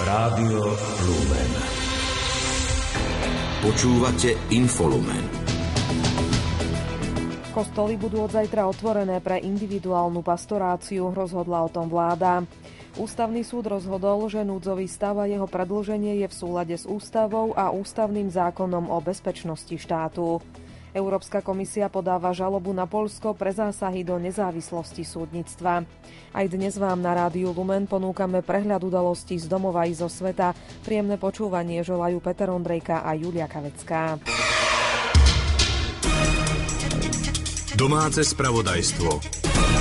Rádio Lumen. Počúvate Infolumen. Kostoly budú od zajtra otvorené pre individuálnu pastoráciu, rozhodla o tom vláda. Ústavný súd rozhodol, že núdzový stav a jeho predĺženie je v súlade s ústavou a ústavným zákonom o bezpečnosti štátu. Európska komisia podáva žalobu na Poľsko pre zásahy do nezávislosti súdnictva. Aj dnes vám na Rádiu Lumen ponúkame prehľad udalostí z domova i zo sveta. Príjemné počúvanie želajú Peter Ondrejka a Julia Kavecká. Domáce spravodajstvo.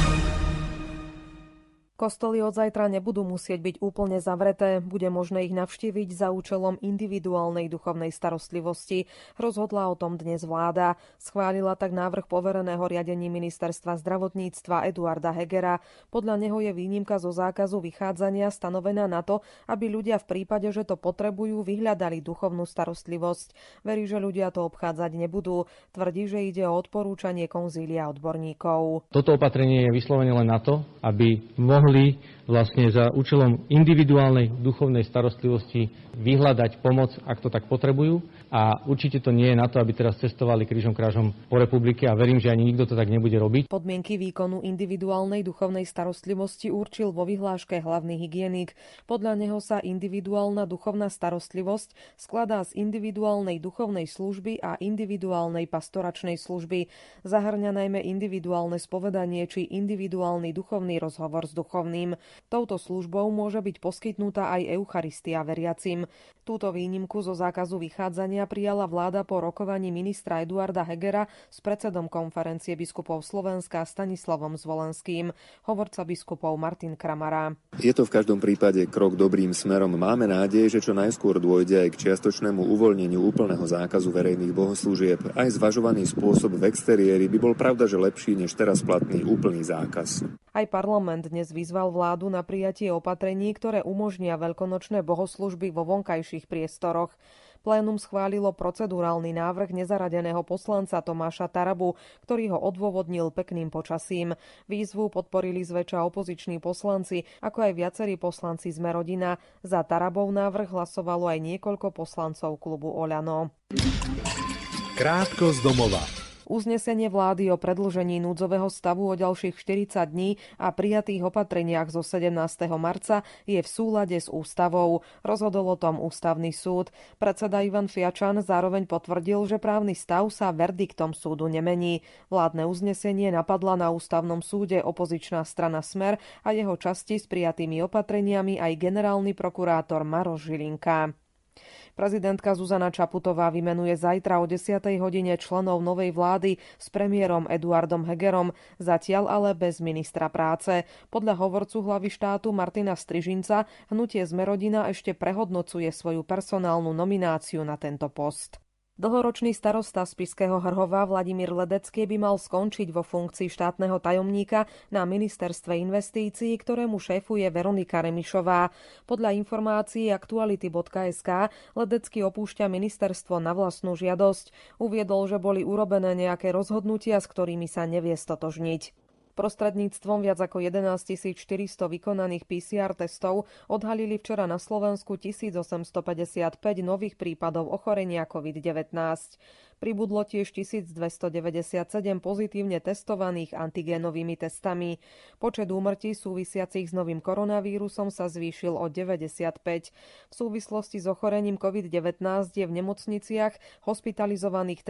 Kostoly od zajtra nebudú musieť byť úplne zavreté, bude možné ich navštíviť za účelom individuálnej duchovnej starostlivosti. Rozhodla o tom dnes vláda. Schválila tak návrh povereného riadení ministerstva zdravotníctva Eduarda Hegera. Podľa neho je výnimka zo zákazu vychádzania stanovená na to, aby ľudia v prípade, že to potrebujú, vyhľadali duchovnú starostlivosť. Verí, že ľudia to obchádzať nebudú. Tvrdí, že ide o odporúčanie konzília odborníkov. Toto opatrenie je vyslovene len na to, aby mohli vlastne za účelom individuálnej duchovnej starostlivosti vyhľadať pomoc, ak to tak potrebujú. A určite to nie je na to, aby teraz cestovali krížom krážom po republike a verím, že ani nikto to tak nebude robiť. Podmienky výkonu individuálnej duchovnej starostlivosti určil vo vyhláške hlavný hygienik. Podľa neho sa individuálna duchovná starostlivosť skladá z individuálnej duchovnej služby a individuálnej pastoračnej služby. Zahŕňa najmä individuálne spovedanie či individuálny duchovný rozhovor s duchovným. Touto službou môže byť poskytnutá aj eucharistia veriacim. Túto výnimku zo zákazu vychádzania prijala vláda po rokovaní ministra Eduarda Hegera s predsedom konferencie biskupov Slovenska Stanislavom Zvolenským. Hovorca biskupov Martin Kramara. Je to v každom prípade krok dobrým smerom. Máme nádej, že čo najskôr dôjde aj k čiastočnému uvoľneniu úplného zákazu verejných bohoslúžieb. Aj zvažovaný spôsob v exteriéri by bol pravda, že lepší než teraz platný úplný zákaz. Aj parlament dnes vyzval vládu na prijatie opatrení, ktoré umožnia veľkonočné bohoslužby vo vonkajších priestoroch. Plénum schválilo procedurálny návrh nezaradeného poslanca Tomáša Tarabu, ktorý ho odôvodnil pekným počasím. Výzvu podporili zväčša opoziční poslanci, ako aj viacerí poslanci Sme rodina. Za Tarabov návrh hlasovalo aj niekoľko poslancov klubu Oľano. Krátko z domova. Uznesenie vlády o predĺžení núdzového stavu o ďalších 40 dní a prijatých opatreniach zo 17. marca je v súlade s ústavou. Rozhodol o tom ústavný súd. Predseda Ivan Fiačan zároveň potvrdil, že právny stav sa verdiktom súdu nemení. Vládne uznesenie napadla na ústavnom súde opozičná strana Smer a jeho časti s prijatými opatreniami aj generálny prokurátor Maroš Žilinka. Prezidentka Zuzana Čaputová vymenuje zajtra o 10. hodine členov novej vlády s premiérom Eduardom Hegerom, zatiaľ ale bez ministra práce. Podľa hovorcu hlavy štátu Martina Strižinca hnutie Sme rodina ešte prehodnocuje svoju personálnu nomináciu na tento post. Dlhoročný starosta Spišského Hrhova Vladimír Ledecký by mal skončiť vo funkcii štátneho tajomníka na ministerstve investícií, ktorému šéfuje Veronika Remišová. Podľa informácií aktuality.sk Ledecký opúšťa ministerstvo na vlastnú žiadosť. Uviedol, že boli urobené nejaké rozhodnutia, s ktorými sa nevie stotožniť. Prostredníctvom viac ako 11 400 vykonaných PCR testov odhalili včera na Slovensku 1855 nových prípadov ochorenia COVID-19. Pribudlo tiež 1297 pozitívne testovaných antigénovými testami. Počet úmrtí súvisiacich s novým koronavírusom sa zvýšil o 95. V súvislosti s ochorením COVID-19 je v nemocniciach hospitalizovaných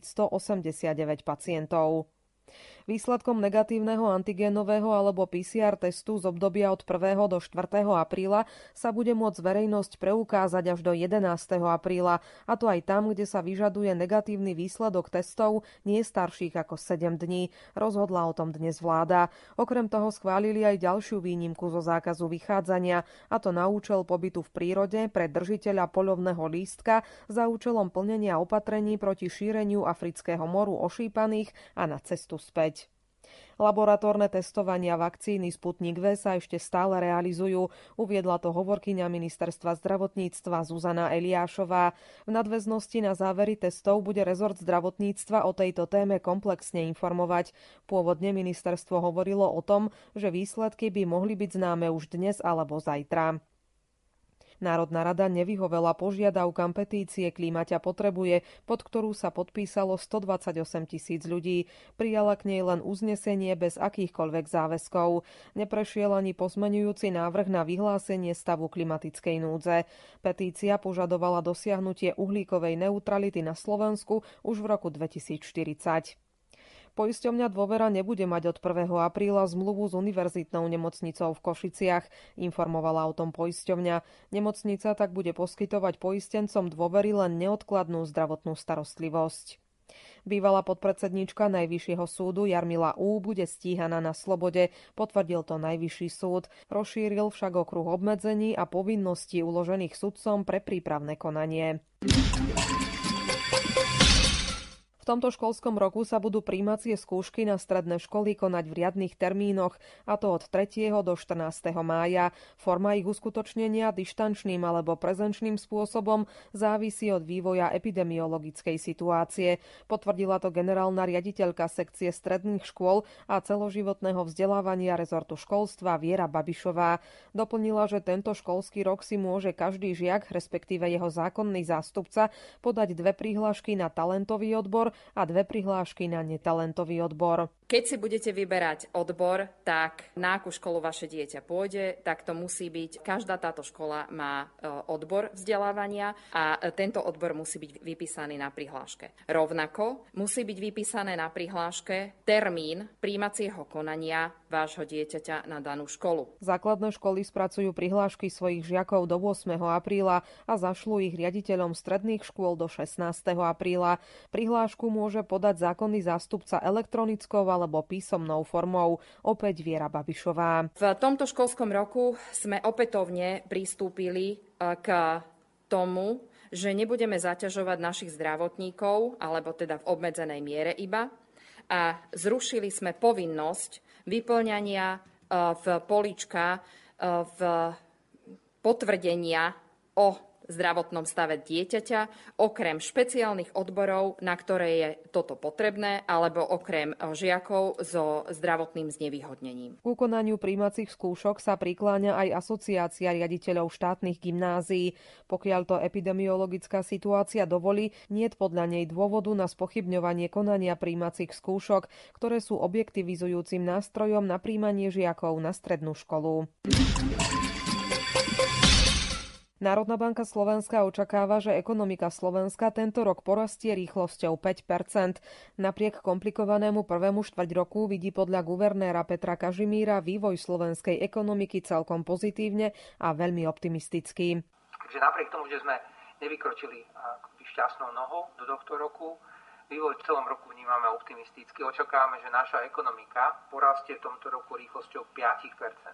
3189 pacientov. Výsledkom negatívneho antigénového alebo PCR testu z obdobia od 1. do 4. apríla sa bude môcť verejnosť preukázať až do 11. apríla, a to aj tam, kde sa vyžaduje negatívny výsledok testov nie starších ako 7 dní. Rozhodla o tom dnes vláda. Okrem toho schválili aj ďalšiu výnimku zo zákazu vychádzania, a to na účel pobytu v prírode pre držiteľa poľovného lístka za účelom plnenia opatrení proti šíreniu afrického moru ošípaných a na cestu späť. Laboratórne testovania vakcíny Sputnik V sa ešte stále realizujú, uviedla to hovorkyňa ministerstva zdravotníctva Zuzana Eliášová. V nadväznosti na závery testov bude rezort zdravotníctva o tejto téme komplexne informovať. Pôvodne ministerstvo hovorilo o tom, že výsledky by mohli byť známe už dnes alebo zajtra. Národná rada nevyhovela požiadavkám petície Klíma ťa potrebuje, pod ktorú sa podpísalo 128 000 ľudí. Prijala k nej len uznesenie bez akýchkoľvek záväzkov. Neprešiel ani pozmeňujúci návrh na vyhlásenie stavu klimatickej núdze. Petícia požadovala dosiahnutie uhlíkovej neutrality na Slovensku už v roku 2040. Poisťovňa Dôvera nebude mať od 1. apríla zmluvu s univerzitnou nemocnicou v Košiciach, informovala o tom poisťovňa. Nemocnica tak bude poskytovať poistencom Dôvery len neodkladnú zdravotnú starostlivosť. Bývalá podpredsedníčka Najvyššieho súdu Jarmila Ú. bude stíhaná na slobode, potvrdil to Najvyšší súd. Rozšíril však okruh obmedzení a povinností uložených sudcom pre prípravné konanie. V tomto školskom roku sa budú prijímacie skúšky na stredné školy konať v riadnych termínoch, a to od 3. do 14. mája. Forma ich uskutočnenia dištančným alebo prezenčným spôsobom závisí od vývoja epidemiologickej situácie. Potvrdila to generálna riaditeľka sekcie stredných škôl a celoživotného vzdelávania rezortu školstva Viera Babišová. Doplnila, že tento školský rok si môže každý žiak, respektíve jeho zákonný zástupca, podať 2 prihlášky na talentový odbor a 2 prihlášky na netalentový odbor. Keď si budete vyberať odbor, tak na akú školu vaše dieťa pôjde, tak to musí byť, každá táto škola má odbor vzdelávania a tento odbor musí byť vypísaný na prihláške. Rovnako musí byť vypísané na prihláške termín prijímacieho konania vášho dieťaťa na danú školu. Základné školy spracujú prihlášky svojich žiakov do 8. apríla a zašlú ich riaditeľom stredných škôl do 16. apríla. Prihlášku môže podať zákonný zástupca elektronickou alebo písomnou formou, opäť Viera Babišová. V tomto školskom roku sme opätovne pristúpili k tomu, že nebudeme zaťažovať našich zdravotníkov, alebo teda v obmedzenej miere iba, a zrušili sme povinnosť vyplňania v políčka v potvrdenia o zdravotnom stave dieťaťa, okrem špeciálnych odborov, na ktoré je toto potrebné, alebo okrem žiakov so zdravotným znevýhodnením. K ukonaniu prijímacích skúšok sa prikláňa aj Asociácia riaditeľov štátnych gymnázií. Pokiaľ to epidemiologická situácia dovolí, niet podľa nej dôvodu na spochybňovanie konania prijímacích skúšok, ktoré sú objektivizujúcim nástrojom na prijímanie žiakov na strednú školu. Národná banka Slovenska očakáva, že ekonomika Slovenska tento rok porastie rýchlosťou 5%. Napriek komplikovanému prvému štvrťroku vidí podľa guvernéra Petra Kažimíra vývoj slovenskej ekonomiky celkom pozitívne a veľmi optimistický. Takže napriek tomu, že sme nevykročili šťastnou nohou do tohto roku, vývoj v celom roku vnímame optimisticky. Očakávame, že naša ekonomika porastie v tomto roku rýchlosťou 5%.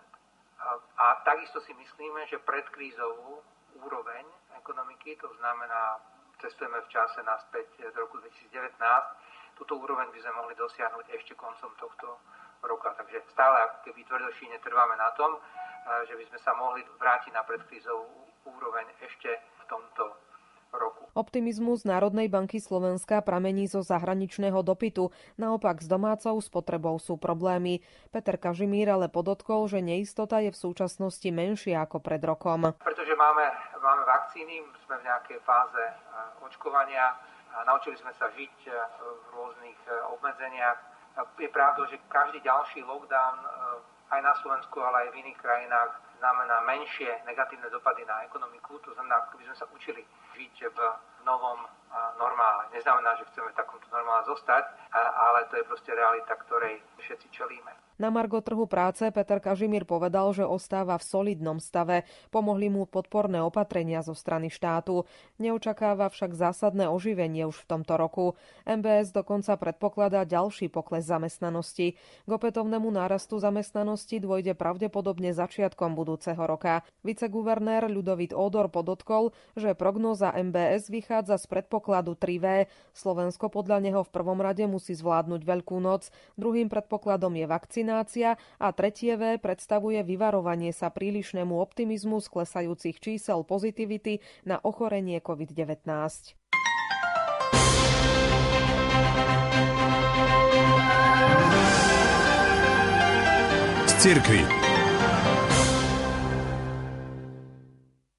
A takisto si myslíme, že predkrízovú úroveň ekonomiky, to znamená, cestujeme v čase naspäť z roku 2019, túto úroveň by sme mohli dosiahnuť ešte koncom tohto roka. Takže stále, keby tvrdošíne trváme na tom, že by sme sa mohli vrátiť na predkrízovú úroveň ešte v tomto roku. Optimizmus Národnej banky Slovenska pramení zo zahraničného dopytu, naopak s domácou spotrebou sú problémy. Peter Kažimír ale podotkol, že neistota je v súčasnosti menšia ako pred rokom. Pretože máme vakcíny, sme v nejakej fáze očkovania, naučili sme sa žiť v rôznych obmedzeniach. Je pravda, že každý ďalší lockdown aj na Slovensku, ale aj v iných krajinách znamená menšie negatívne dopady na ekonomiku. To znamená, keby sme sa učili žiť v novom normále. Neznamená, že chceme v takomto normále zostať, ale to je proste realita, ktorej všetci čelíme. Na margo trhu práce Peter Kažimír povedal, že ostáva v solidnom stave. Pomohli mu podporné opatrenia zo strany štátu. Neočakáva však zásadné oživenie už v tomto roku. MBS dokonca predpokladá ďalší pokles zamestnanosti. K opätovnému nárastu zamestnanosti dôjde pravdepodobne začiatkom budúceho roka. Viceguvernér Ľudovít Ódor podotkol, že prognóza MBS vychádza z predpokladu 3V. Slovensko podľa neho v prvom rade musí zvládnuť Veľkú noc. Druhým predpokladom je vakcína a tretie V predstavuje vyvarovanie sa prílišnému optimizmu z klesajúcich čísel pozitivity na ochorenie COVID-19. Z cirkvi.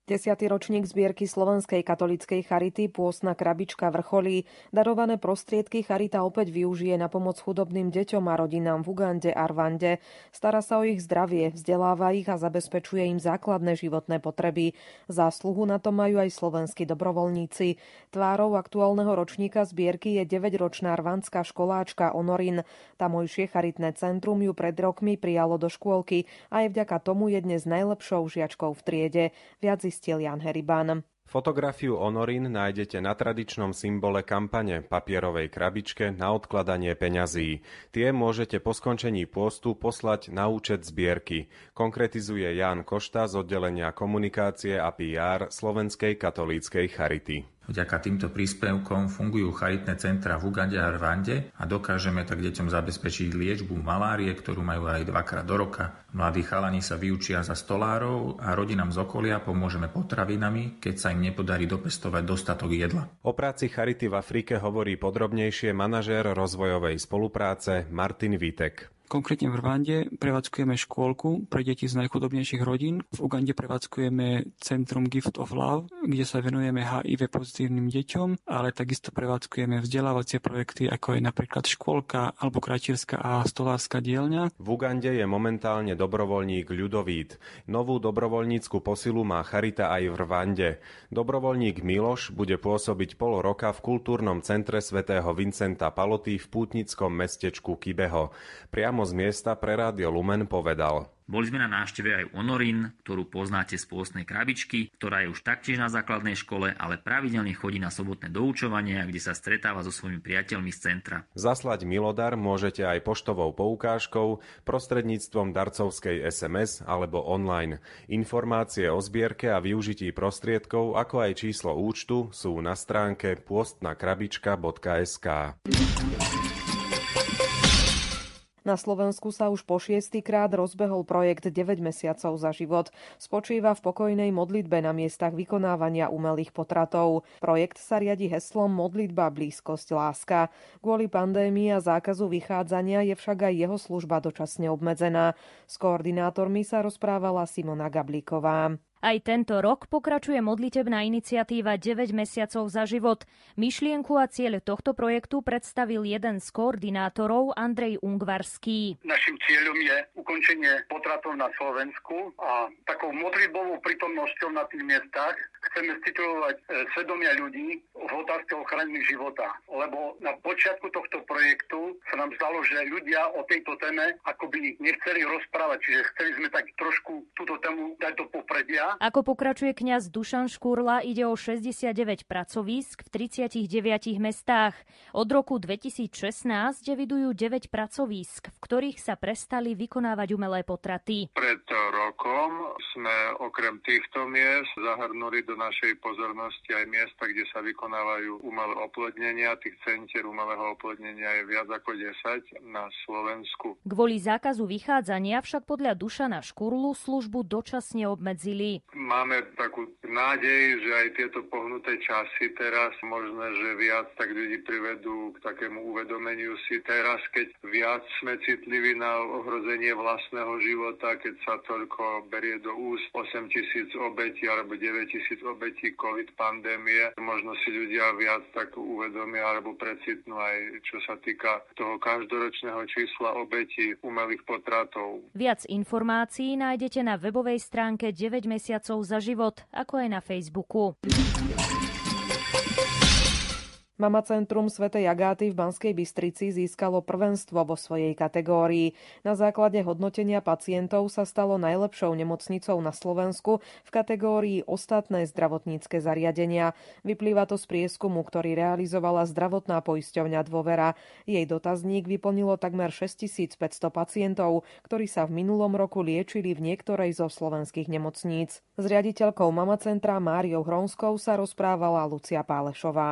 10. ročník zbierky Slovenskej katolíckej charity Pôstna krabička vrcholí. Darované prostriedky charita opäť využije na pomoc chudobným deťom a rodinám v Ugande a Rwande. Stará sa o ich zdravie, vzdeláva ich a zabezpečuje im základné životné potreby. Zásluhu na to majú aj slovenskí dobrovoľníci. Tvárou aktuálneho ročníka zbierky je 9-ročná rwandská školáčka Honorin. Tamojšie charitné centrum ju pred rokmi prijalo do škôlky a aj vďaka tomu je dnes najlepšou žiačkou v triede. Viac Jan Heriban. Fotografiu Honorin nájdete na tradičnom symbole kampane papierovej krabičke na odkladanie peňazí. Tie môžete po skončení pôstu poslať na účet zbierky, konkretizuje Ján Košta z oddelenia komunikácie a PR Slovenskej katolíckej charity. Vďaka týmto príspevkom fungujú charitné centra v Ugande a Rwande a dokážeme tak deťom zabezpečiť liečbu malárie, ktorú majú aj 2-krát do roka. Mladí chalani sa vyučia za stolárov a rodinám z okolia pomôžeme potravinami, keď sa im nepodarí dopestovať dostatok jedla. O práci charity v Afrike hovorí podrobnejšie manažér rozvojovej spolupráce Martin Vítek. Konkrétne v Rwande prevádzkujeme škôlku pre deti z najchudobnejších rodín. V Ugande prevádzkujeme Centrum Gift of Love, kde sa venujeme HIV pozitívnym deťom, ale takisto prevádzkujeme vzdelávacie projekty, ako je napríklad škôlka alebo krajčírska a stolárska dielňa. V Ugande je momentálne dobrovoľník Ľudovít. Novú dobrovoľnícku posilu má charita aj v Rwande. Dobrovoľník Miloš bude pôsobiť pol roka v kultúrnom centre svätého Vincenta Paloty v pútnickom mestečku Kibeho. Priamo z miesta pre Rádio Lumen povedal: Boli sme na návšteve aj Honorin, ktorú poznáte z pôstnej krabičky, ktorá je už taktiež na základnej škole, ale pravidelne chodí na sobotné doučovania, kde sa stretáva so svojimi priateľmi z centra. Zaslať milodar môžete aj poštovou poukážkou, prostredníctvom darcovskej SMS alebo online. Informácie o zbierke a využití prostriedkov, ako aj číslo účtu sú na stránke pôstnakrabička.sk. Na Slovensku sa už po 6-krát rozbehol projekt 9 mesiacov za život. Spočíva v pokojnej modlitbe na miestach vykonávania umelých potratov. Projekt sa riadi heslom Modlitba, blízkosť, láska. Kvôli pandémii a zákazu vychádzania je však aj jeho služba dočasne obmedzená. S koordinátormi sa rozprávala Simona Gablíková. Aj tento rok pokračuje modlitebná iniciatíva 9 mesiacov za život. Myšlienku a cieľ tohto projektu predstavil jeden z koordinátorov, Andrej Ungvarský. Naším cieľom je ukončenie potratov na Slovensku a takou modlitbovou prítomnosťou na tých miestach chceme stimulovať svedomia ľudí v otázke ochrany života. Lebo na počiatku tohto projektu sa nám zdalo, že ľudia o tejto téme akoby nechceli rozprávať, čiže chceli sme tak trošku túto tému dať do popredia. Ako pokračuje kňaz Dušan Škúrla, ide o 69 pracovísk v 39 mestách. Od roku 2016 evidujú 9 pracovísk, v ktorých sa prestali vykonávať umelé potraty. Pred rokom sme okrem týchto miest zahrnuli do našej pozornosti aj miesta, kde sa vykonávajú umelé oplodnenia. Tých centier umelého oplodnenia je viac ako 10 na Slovensku. Kvôli zákazu vychádzania však podľa Dušana Škúrlu službu dočasne obmedzili. Máme takú nádej, že aj tieto pohnuté časy teraz možno, že viac tak ľudí privedú k takému uvedomeniu si teraz, keď viac sme citliví na ohrozenie vlastného života, keď sa toľko berie do úst 8 000 obetí alebo 9 000 obetí COVID pandémie. Možno si ľudia viac tak uvedomia alebo precitnú aj čo sa týka toho každoročného čísla obetí umelých potratov. Viac informácií nájdete na webovej stránke 9 mesiacov za život, ako aj na Facebooku. Mama Centrum svätej Agáty v Banskej Bystrici získalo prvenstvo vo svojej kategórii. Na základe hodnotenia pacientov sa stalo najlepšou nemocnicou na Slovensku v kategórii Ostatné zdravotnícke zariadenia. Vyplýva to z prieskumu, ktorý realizovala zdravotná poisťovňa Dôvera. Jej dotazník vyplnilo takmer 6500 pacientov, ktorí sa v minulom roku liečili v niektorej zo slovenských nemocníc. S riaditeľkou Mama Centra Máriou Hronskou sa rozprávala Lucia Pálešová.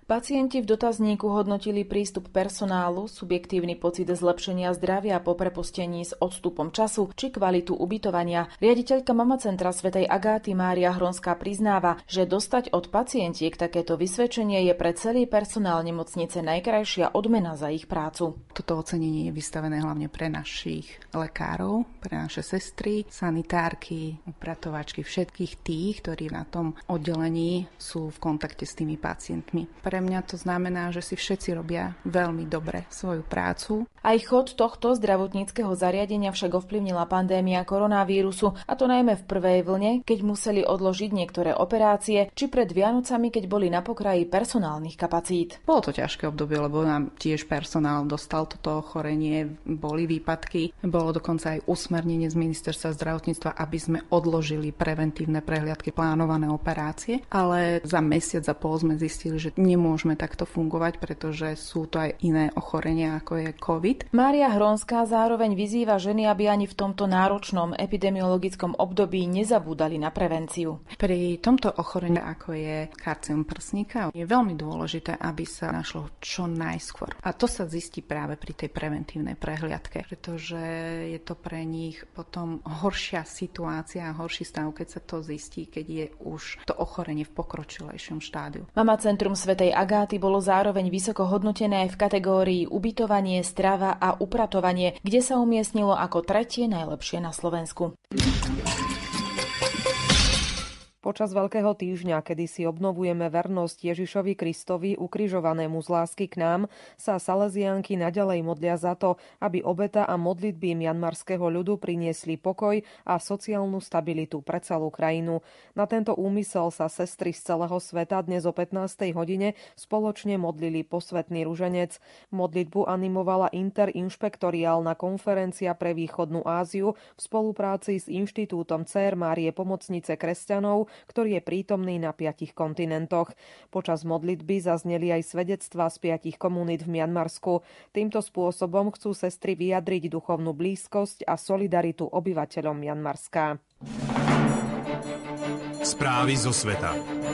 Pacienti v dotazníku hodnotili prístup personálu, subjektívny pocit zlepšenia zdravia po prepustení s odstupom času či kvalitu ubytovania. Riaditeľka Mama Centra svätej Agáty Mária Hronská priznáva, že dostať od pacientiek takéto vysvedčenie je pre celý personál nemocnice najkrajšia odmena za ich prácu. Toto ocenenie je vystavené hlavne pre našich lekárov, pre naše sestry, sanitárky, upratovačky, všetkých tých, ktorí na tom oddelení sú v kontakte s tými pacientmi. Pre mňa to znamená, že si všetci robia veľmi dobre svoju prácu. Aj chod tohto zdravotníckeho zariadenia však ovplyvnila pandémia koronavírusu, a to najmä v prvej vlne, keď museli odložiť niektoré operácie, či pred Vianocami, keď boli na pokraji personálnych kapacít. Bolo to ťažké obdobie, lebo nám tiež personál dostal toto ochorenie, boli výpadky, bolo dokonca aj usmernenie z ministerstva zdravotníctva, aby sme odložili preventívne prehliadky, plánované operácie, ale za mesiac a pol sme zistili, že nemôžeme takto fungovať, pretože sú to aj iné ochorenia, ako je COVID. Mária Hronská zároveň vyzýva ženy, aby ani v tomto náročnom epidemiologickom období nezabúdali na prevenciu. Pri tomto ochorení, ako je karcinom prsníka, je veľmi dôležité, aby sa našlo čo najskôr. A to sa zistí práve pri tej preventívnej prehliadke, pretože je to pre nich potom horšia situácia a horší stav, keď sa to zistí, keď je už to ochorenie v pokročilejšom štádiu. Mama Centrum svätej Agáty bolo zároveň vysoko hodnotené aj v kategórii ubytovanie, strava a upratovanie, kde sa umiestnilo ako tretie najlepšie na Slovensku. Počas Veľkého týždňa, kedy si obnovujeme vernosť Ježišovi Kristovi ukrižovanému z lásky k nám, sa Salesiánky naďalej modlia za to, aby obeta a modlitby mianmarského ľudu priniesli pokoj a sociálnu stabilitu pre celú krajinu. Na tento úmysel sa sestry z celého sveta dnes o 15. hodine spoločne modlili posvätný ruženec. Modlitbu animovala interinšpektoriálna konferencia pre východnú Áziu v spolupráci s Inštitútom Dcér Márie Pomocnice kresťanov, ktorý je prítomný na 5 kontinentoch. Počas modlitby zazneli aj svedectvá z 5 komunít v Mianmarsku. Týmto spôsobom chcú sestry vyjadriť duchovnú blízkosť a solidaritu obyvateľom Mianmarska. Správy zo sveta.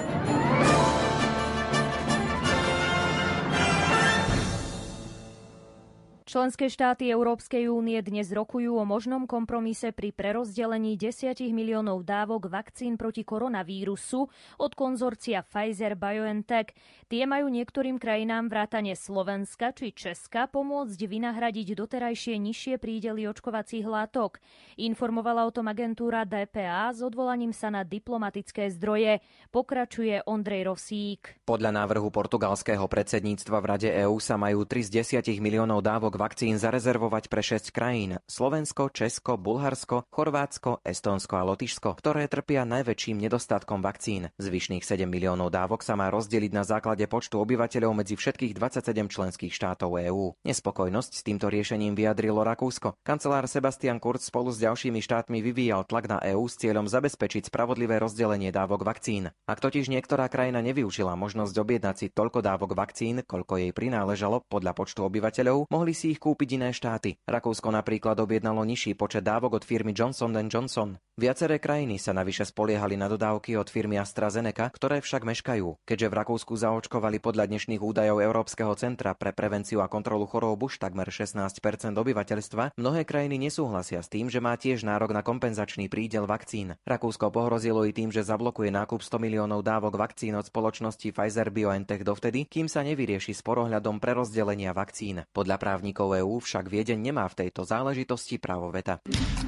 Členské štáty Európskej únie dnes rokujú o možnom kompromise pri prerozdelení 10 miliónov dávok vakcín proti koronavírusu od konzorcia Pfizer-BioNTech. Tie majú niektorým krajinám vrátane Slovenska či Česka pomôcť vynahradiť doterajšie nižšie prídely očkovacích látok. Informovala o tom agentúra DPA s odvolaním sa na diplomatické zdroje. Pokračuje Ondrej Rosík. Podľa návrhu portugalského predsedníctva v Rade EÚ sa majú 3 z 10 miliónov dávok vakcín zarezervovať pre 6 krajín: Slovensko, Česko, Bulharsko, Chorvátsko, Estónsko a Lotyšsko, ktoré trpia najväčším nedostatkom vakcín. Zvyšných 7 miliónov dávok sa má rozdeliť na základe počtu obyvateľov medzi všetkých 27 členských štátov EÚ. Nespokojnosť s týmto riešením vyjadrilo Rakúsko. Kancelár Sebastian Kurz spolu s ďalšími štátmi vyvíjal tlak na EÚ s cieľom zabezpečiť spravodlivé rozdelenie dávok vakcín. Ak totiž niektorá krajina nevyužila možnosť objednať si toľko dávok vakcín, koľko jej prináležalo podľa počtu obyvateľov, mohli si ich kúpiť iné štáty. Rakúsko napríklad objednalo nižší počet dávok od firmy Johnson & Johnson. Viaceré krajiny sa navyše spoliehali na dodávky od firmy AstraZeneca, ktoré však meškajú. Keďže v Rakúsku zaočkovali podľa dnešných údajov Európskeho centra pre prevenciu a kontrolu chorôb už takmer 16% obyvateľstva, mnohé krajiny nesúhlasia s tým, že má tiež nárok na kompenzačný prídel vakcín. Rakúsko pohrozilo i tým, že zablokuje nákup 100 miliónov dávok vakcín od spoločnosti Pfizer-BioNTech dovtedy, kým sa nevyrieši spor ohľadom prerozdelenia vakcín. Podľa právnikov EÚ však Viedeň nemá v tejto záležitosti právo veta.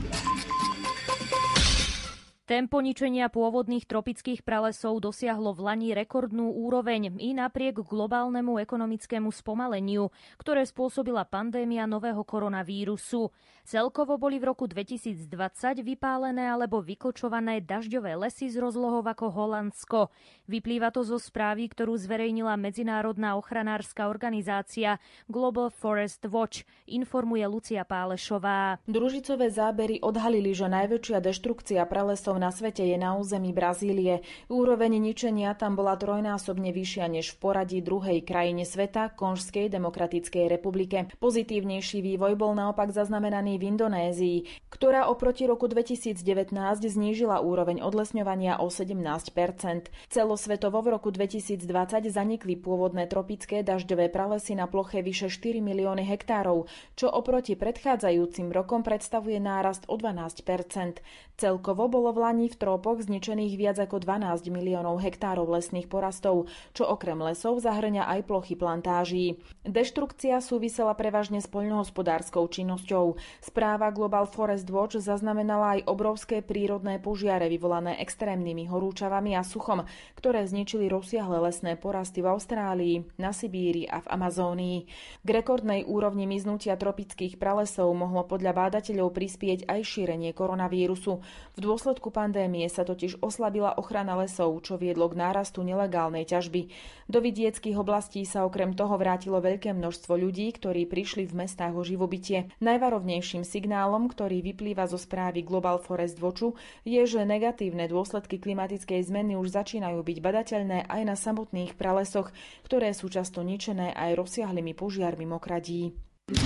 Tempo ničenia pôvodných tropických pralesov dosiahlo v lani rekordnú úroveň i napriek globálnemu ekonomickému spomaleniu, ktoré spôsobila pandémia nového koronavírusu. Celkovo boli v roku 2020 vypálené alebo vykočované dažďové lesy z rozlohov ako Holandsko. Vyplýva to zo správy, ktorú zverejnila medzinárodná ochranárska organizácia Global Forest Watch, informuje Lucia Pálešová. Družicové zábery odhalili, že najväčšia deštrukcia pralesov pralesov na svete je na území Brazílie. Úroveň ničenia tam bola trojnásobne vyššia než v poradí druhej krajine sveta, Konžskej demokratickej republike. Pozitívnejší vývoj bol naopak zaznamenaný v Indonézii, ktorá oproti roku 2019 znížila úroveň odlesňovania o 17%. Celosvetovo v roku 2020 zanikli pôvodné tropické dažďové pralesy na ploche vyše 4 milióny hektárov, čo oproti predchádzajúcim rokom predstavuje nárast o 12%. Celkovo bolo v lani v trópoch zničených viac ako 12 miliónov hektárov lesných porastov, čo okrem lesov zahŕňa aj plochy plantáží. Deštrukcia súvisela prevažne s poľnohospodárskou činnosťou. Správa Global Forest Watch zaznamenala aj obrovské prírodné požiare vyvolané extrémnymi horúčavami a suchom, ktoré zničili rozsiahle lesné porasty v Austrálii, na Sibíri a v Amazónii. K rekordnej úrovni miznutia tropických pralesov mohlo podľa bádateľov prispieť aj šírenie koronavírusu. V dôsledku pandémie sa totiž oslabila ochrana lesov, čo viedlo k nárastu nelegálnej ťažby. Do vidieckych oblastí sa okrem toho vrátilo veľké množstvo ľudí, ktorí prišli v mestách o živobytie. Najvarovnejším signálom, ktorý vyplýva zo správy Global Forest Watchu, je, že negatívne dôsledky klimatickej zmeny už začínajú byť badateľné aj na samotných pralesoch, ktoré sú často ničené aj rozsiahlymi požiarmi mokradí.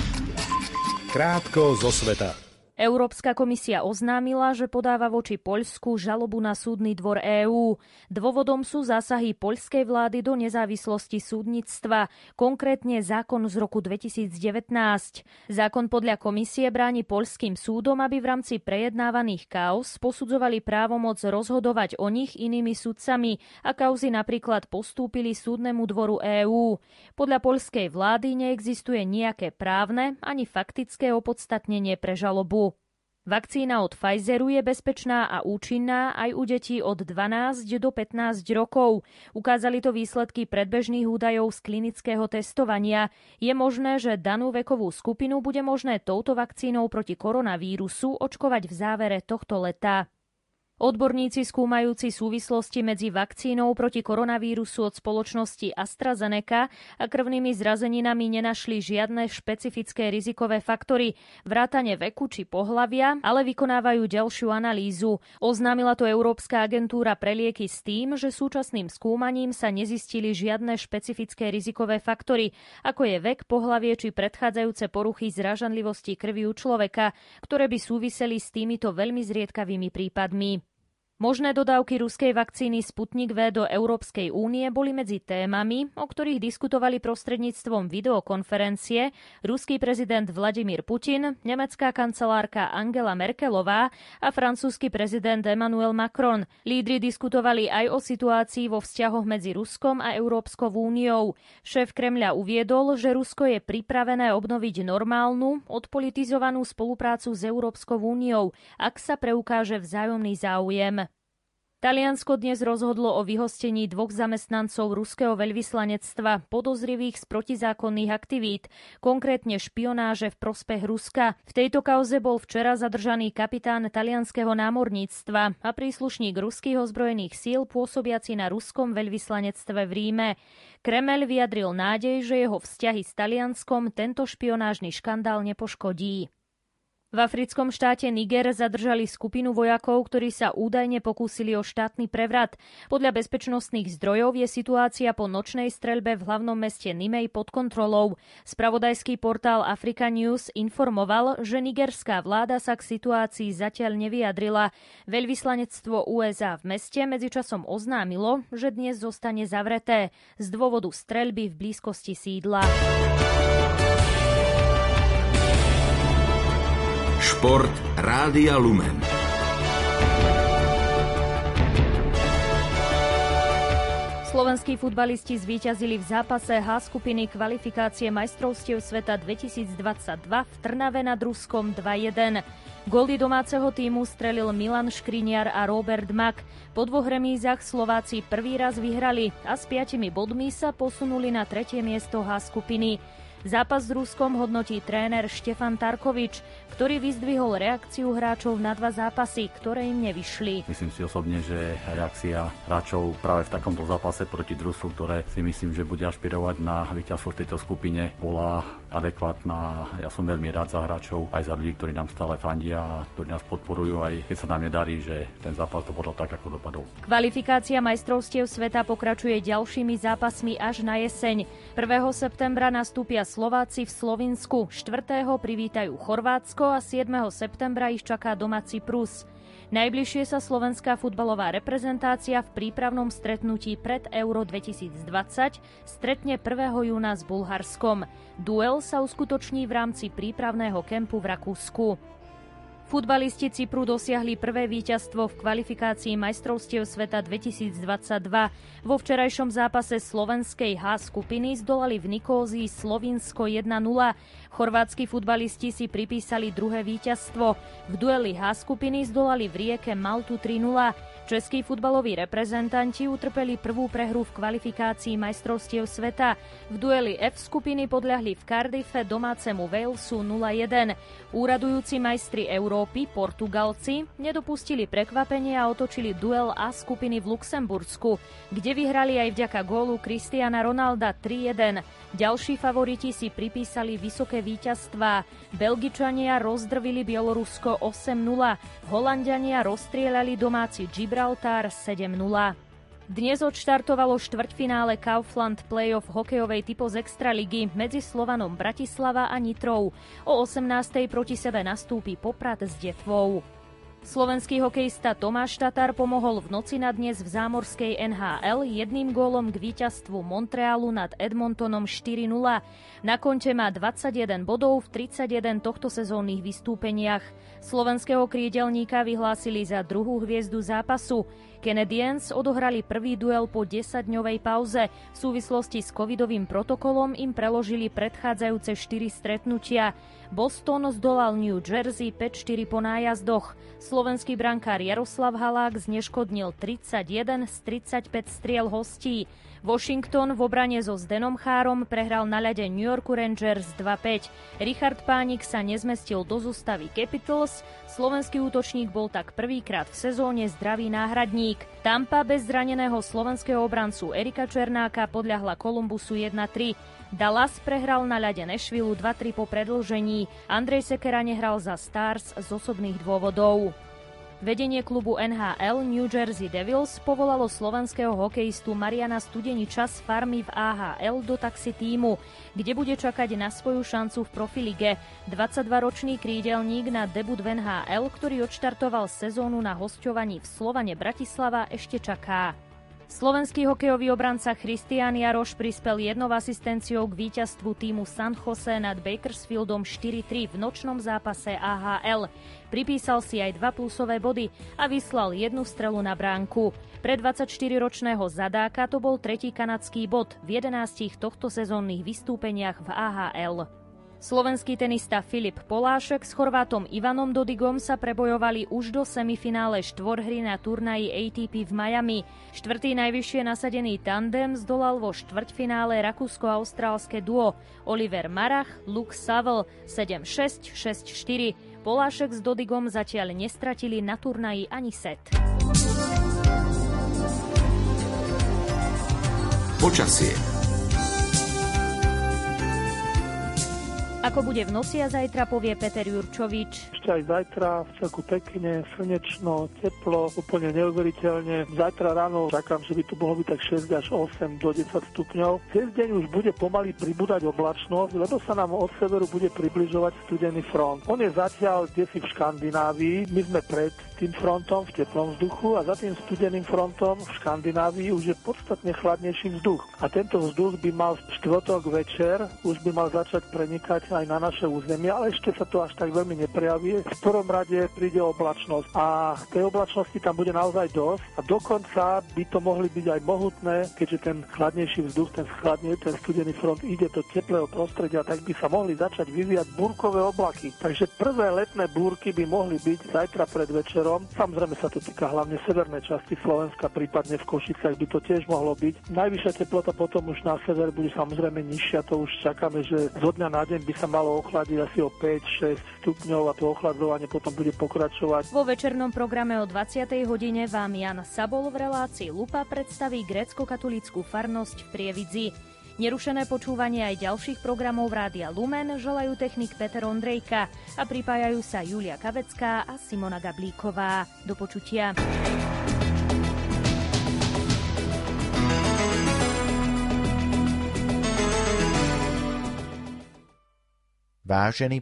Krátko zo sveta. Európska komisia oznámila, že podáva voči Poľsku žalobu na súdny dvor EÚ. Dôvodom sú zásahy poľskej vlády do nezávislosti súdnictva, konkrétne zákon z roku 2019. Zákon podľa komisie bráni poľským súdom, aby v rámci prejednávaných káuz posudzovali právomoc rozhodovať o nich inými sudcami a kauzy napríklad postúpili súdnemu dvoru EÚ. Podľa poľskej vlády neexistuje nejaké právne ani faktické opodstatnenie pre žalobu. Vakcína od Pfizeru je bezpečná a účinná aj u detí od 12 do 15 rokov. Ukázali to výsledky predbežných údajov z klinického testovania. Je možné, že danú vekovú skupinu bude možné touto vakcínou proti koronavírusu očkovať v závere tohto leta. Odborníci skúmajúci súvislosti medzi vakcínou proti koronavírusu od spoločnosti AstraZeneca a krvnými zrazeninami nenašli žiadne špecifické rizikové faktory, vrátane veku či pohlavia, ale vykonávajú ďalšiu analýzu. Oznámila to Európska agentúra pre lieky s tým, že súčasným skúmaním sa nezistili žiadne špecifické rizikové faktory, ako je vek, pohlavie či predchádzajúce poruchy zrážanlivosti krvi u človeka, ktoré by súviseli s týmito veľmi zriedkavými prípadmi. Možné dodávky ruskej vakcíny Sputnik V do Európskej únie boli medzi témami, o ktorých diskutovali prostredníctvom videokonferencie ruský prezident Vladimír Putin, nemecká kancelárka Angela Merkelová a francúzsky prezident Emmanuel Macron. Lídri diskutovali aj o situácii vo vzťahoch medzi Ruskom a Európskou úniou. Šéf Kremľa uviedol, že Rusko je pripravené obnoviť normálnu, odpolitizovanú spoluprácu s Európskou úniou, ak sa preukáže vzájomný záujem. Taliansko dnes rozhodlo o vyhostení 2 zamestnancov ruského veľvyslanectva podozrivých z protizákonných aktivít, konkrétne špionáže v prospech Ruska. V tejto kauze bol včera zadržaný kapitán talianskeho námorníctva a príslušník ruských ozbrojených síl pôsobiaci na ruskom veľvyslanectve v Ríme. Kremeľ vyjadril nádej, že jeho vzťahy s Talianskom tento špionážny škandál nepoškodí. V africkom štáte Niger zadržali skupinu vojakov, ktorí sa údajne pokúsili o štátny prevrat. Podľa bezpečnostných zdrojov je situácia po nočnej streľbe v hlavnom meste Nimej pod kontrolou. Spravodajský portál Africa News informoval, že nigerská vláda sa k situácii zatiaľ nevyjadrila. Veľvyslanectvo USA v meste medzičasom oznámilo, že dnes zostane zavreté z dôvodu streľby v blízkosti sídla. Šport Rádia Lumen. Slovenskí futbalisti zvíťazili v zápase H skupiny kvalifikácie majstrovstiev sveta 2022 v Trnave nad Ruskom 2-1. Góly domáceho tímu strelil Milan Škriniar a Robert Mak. Po 2 remízach Slováci prvý raz vyhrali a s 5 bodmi sa posunuli na 3. miesto H skupiny. Zápas s Ruskom hodnotí tréner Štefan Tarkovič, ktorý vyzdvihol reakciu hráčov na 2 zápasy, ktoré im nevyšli. Myslím si osobne, že reakcia hráčov práve v takomto zápase proti Rusku, ktoré si myslím, že bude ašpirovať na víťazstvo v tejto skupine, bola adekvátna. Ja som veľmi rád za hráčov, aj za ľudí, ktorí nám stále fandia a ktorí nás podporujú, aj keď sa nám nedarí, že ten zápas dopadol tak, ako dopadol. Kvalifikácia majstrovstiev sveta pokračuje ďalšími zápasmi až na jeseň. 1. septembra nastúpia Slováci v Slovinsku, 4. privítajú Chorvátsko a 7. septembra ich čaká doma Cyprus. Najbližšie sa slovenská futbalová reprezentácia v prípravnom stretnutí pred Euro 2020 stretne 1. júna s Bulharskom. Duel sa uskutoční v rámci prípravného kempu v Rakúsku. Futbalisti Cypru dosiahli prvé víťazstvo v kvalifikácii majstrovstiev sveta 2022. Vo včerajšom zápase slovenskej H skupiny zdolali v Nikózii Slovinsko 1-0. Chorvátsky futbalisti si pripísali druhé víťazstvo. V dueli H skupiny zdolali v Rieke Maltu 3-0. Českí futbaloví reprezentanti utrpeli prvú prehru v kvalifikácii majstrovstiev sveta. V dueli F skupiny podľahli v Cardiffe domácemu Walesu 0-1. Úradujúci majstri Európy, Portugalci, nedopustili prekvapenie a otočili duel A skupiny v Luxembursku, kde vyhrali aj vďaka gólu Cristiana Ronalda 3-1. Ďalší favoriti si pripísali vysoké víťazstvá. Belgičania rozdrvili Bielorusko 8-0. Holanďania rozstrieľali domáci Gibraltar 7-0. Dnes odštartovalo štvrťfinále Kaufland Playoff hokejovej typu z Extraligy medzi Slovanom Bratislava a Nitrou. O 18:00 proti sebe nastúpi Poprad s Detvou. Slovenský hokejista Tomáš Tatar pomohol v noci na dnes v zámorskej NHL jedným gólom k víťazstvu Montrealu nad Edmontonom 4-0. Na konte má 21 bodov v 31 tohtosezónnych vystúpeniach. Slovenského krídelníka vyhlásili za druhú hviezdu zápasu. Canadiens odohrali prvý duel po 10-dňovej pauze. V súvislosti s covidovým protokolom im preložili predchádzajúce 4 stretnutia. Boston zdolal New Jersey 5-4 po nájazdoch. Slovenský brankár Jaroslav Halák zneškodnil 31 z 35 striel hostí. Washington v obrane so Zdenom Chárom prehral na ľade New Yorku Rangers 2-5. Richard Pánik sa nezmestil do zostavy Capitals. Slovenský útočník bol tak prvýkrát v sezóne zdravý náhradník. Tampa bez zraneného slovenského obrancu Erika Černáka podľahla Columbusu 1-3. Dallas prehral na ľade Nashville 2-3 po predĺžení. Andrej Sekera nehral za Stars z osobných dôvodov. Vedenie klubu NHL New Jersey Devils povolalo slovenského hokejistu Mariana Studeniča z farmy v AHL do taxi tímu, kde bude čakať na svoju šancu v profilige. 22-ročný krídelník na debut v NHL, ktorý odštartoval sezónu na hosťovaní v Slovane Bratislava, ešte čaká. Slovenský hokejový obranca Christian Jaroš prispel jednou asistenciou k víťazstvu týmu San Jose nad Bakersfieldom 4-3 v nočnom zápase AHL. Pripísal si aj 2 plusové body a vyslal jednu strelu na bránku. Pre 24-ročného zadáka to bol 3. kanadský bod v 11 tohtosezónnych vystúpeniach v AHL. Slovenský tenista Filip Polášek s Chorvátom Ivanom Dodigom sa prebojovali už do semifinále štvorhry na turnaji ATP v Miami. Štvrtý najvyššie nasadený tandem zdolal vo štvrťfinále rakúsko-austrálske duo Oliver Marach, Luke Saville 7-6, 6-4. Polášek s Dodigom zatiaľ nestratili na turnaji ani set. Počasie. Ako bude v noci a zajtra, povie Peter Jurčovič. Ešte aj zajtra vcelku pekne, slnečno, teplo, úplne neuveriteľne. Zajtra ráno čakám, že by tu mohlo byť tak 6 až 8 do 10 stupňov. Cez deň už bude pomaly pribúdať oblačnosť, lebo sa nám od severu bude približovať studený front. On je zatiaľ kdesi v Škandinávii, my sme pred tým frontom v teplom vzduchu a za tým studeným frontom v Škandinávii už je podstatne chladnejší vzduch. A tento vzduch by mal štvrtok večer, už by mal začať prenikať aj na naše územie, ale ešte sa to až tak veľmi neprejaví. období v prvom rade príde oblačnosť a tej oblačnosti tam bude naozaj dosť a dokonca by to mohli byť aj mohutné, keďže ten chladnejší vzduch, ten studený front ide do teplého prostredia, tak by sa mohli začať vyvíjať búrkové oblaky. Takže prvé letné búrky by mohli byť zajtra pred večerom. Samozrejme sa to týka hlavne severnej časti Slovenska, prípadne v Košicách by to tiež mohlo byť. Najvyššia teplota potom už na sever bude samozrejme nižšia, to už čakáme, že zo dňa na deň by sa malo ochladiť asi o 5-6 stupňov a to ochladzovanie potom bude pokračovať. Vo večernom programe o 20. hodine vám Jan Sabol v relácii Lupa predstaví grécko-katolícku farnosť v Prievidzi. Nerušené počúvanie aj ďalších programov Rádia Lumen želajú technik Peter Ondrejka a pripájajú sa Julia Kavecká a Simona Gablíková. Do počutia. Vážený